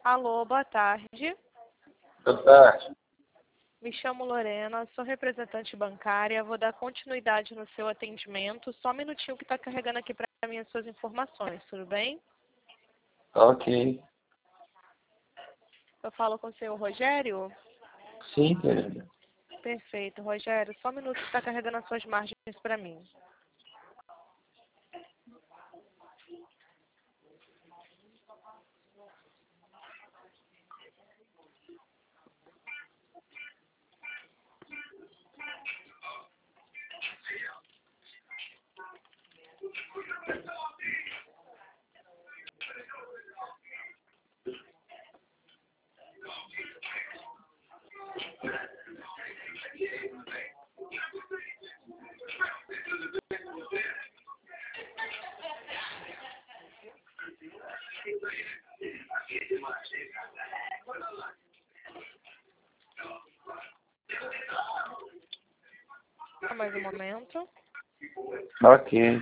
Alô, boa tarde. Boa tarde. Me chamo Lorena, sou representante bancária. Vou dar continuidade no seu atendimento. Só um minutinho que está carregando aqui para mim as suas informações, tudo bem? Ok. Eu falo com o senhor Rogério? Sim, querida. Perfeito, Rogério. Só um minuto que está carregando as suas margens para mim. Só mais um momento. Ok.